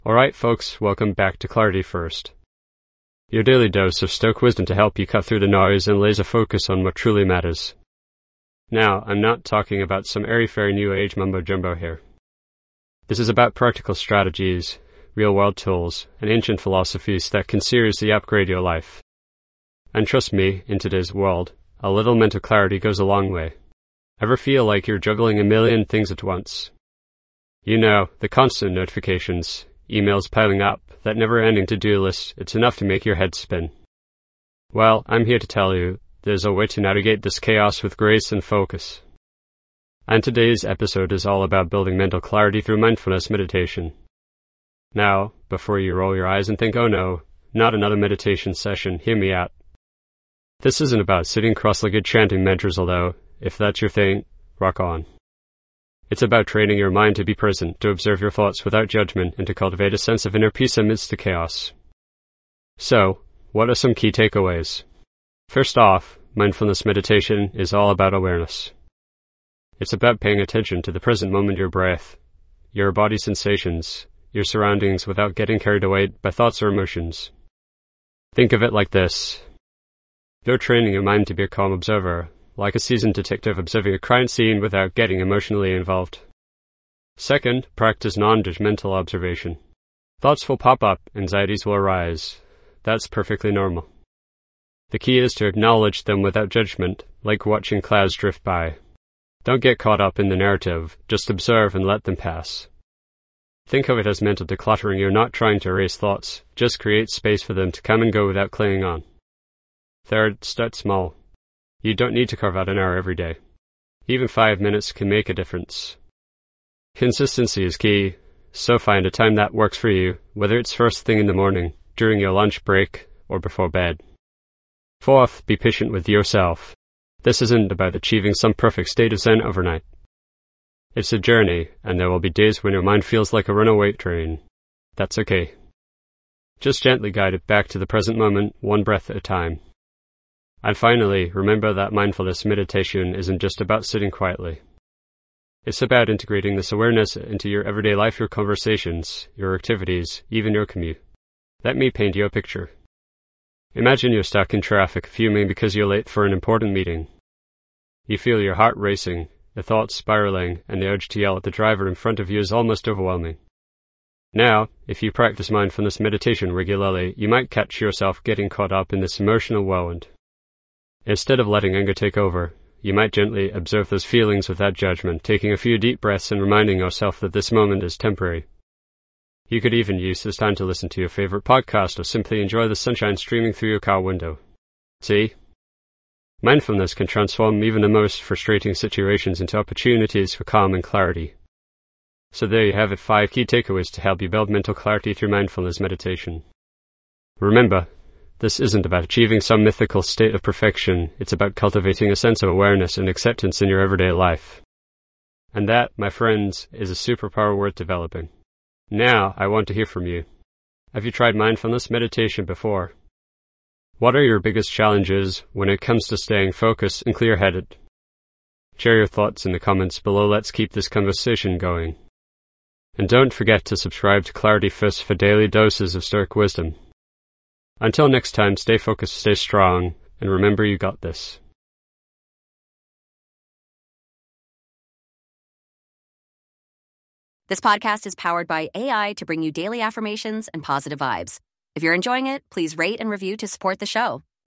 Alright folks, welcome back to Clarity First. Your daily dose of Stoic wisdom to help you cut through the noise and laser focus on what truly matters. Now, I'm not talking about some airy-fairy new age mumbo-jumbo here. This is about practical strategies, real-world tools, and ancient philosophies that can seriously upgrade your life. And trust me, in today's world, a little mental clarity goes a long way. Ever feel like you're juggling a million things at once? You know, the constant notifications, emails piling up, that never-ending to-do list, it's enough to make your head spin. Well, I'm here to tell you, there's a way to navigate this chaos with grace and focus. And today's episode is all about building mental clarity through mindfulness meditation. Now, before you roll your eyes and think, oh no, not another meditation session, hear me out. This isn't about sitting cross-legged chanting mantras, although, if that's your thing, rock on. It's about training your mind to be present, to observe your thoughts without judgment, and to cultivate a sense of inner peace amidst the chaos. So, what are some key takeaways? First off, mindfulness meditation is all about awareness. It's about paying attention to the present moment, your breath, your body sensations, your surroundings without getting carried away by thoughts or emotions. Think of it like this. You're training your mind to be a calm observer, like a seasoned detective observing a crime scene without getting emotionally involved. Second, practice non-judgmental observation. Thoughts will pop up, anxieties will arise. That's perfectly normal. The key is to acknowledge them without judgment, like watching clouds drift by. Don't get caught up in the narrative, just observe and let them pass. Think of it as mental decluttering. You're not trying to erase thoughts, just create space for them to come and go without clinging on. Third, start small. You don't need to carve out an hour every day. Even 5 minutes can make a difference. Consistency is key, so find a time that works for you, whether it's first thing in the morning, during your lunch break, or before bed. Fourth, be patient with yourself. This isn't about achieving some perfect state of Zen overnight. It's a journey, and there will be days when your mind feels like a runaway train. That's okay. Just gently guide it back to the present moment, one breath at a time. And finally, remember that mindfulness meditation isn't just about sitting quietly. It's about integrating this awareness into your everyday life, your conversations, your activities, even your commute. Let me paint you a picture. Imagine you're stuck in traffic, fuming because you're late for an important meeting. You feel your heart racing, the thoughts spiraling, and the urge to yell at the driver in front of you is almost overwhelming. Now, if you practice mindfulness meditation regularly, you might catch yourself getting caught up in this emotional whirlwind. Instead of letting anger take over, you might gently observe those feelings without judgment, taking a few deep breaths and reminding yourself that this moment is temporary. You could even use this time to listen to your favorite podcast or simply enjoy the sunshine streaming through your car window. See? Mindfulness can transform even the most frustrating situations into opportunities for calm and clarity. So there you have it, 5 key takeaways to help you build mental clarity through mindfulness meditation. Remember, this isn't about achieving some mythical state of perfection. It's about cultivating a sense of awareness and acceptance in your everyday life. And that, my friends, is a superpower worth developing. Now, I want to hear from you. Have you tried mindfulness meditation before? What are your biggest challenges when it comes to staying focused and clear-headed? Share your thoughts in the comments below. Let's keep this conversation going. And don't forget to subscribe to Clarity First for daily doses of Stoic wisdom. Until next time, stay focused, stay strong, and remember you got this. This podcast is powered by AI to bring you daily affirmations and positive vibes. If you're enjoying it, please rate and review to support the show.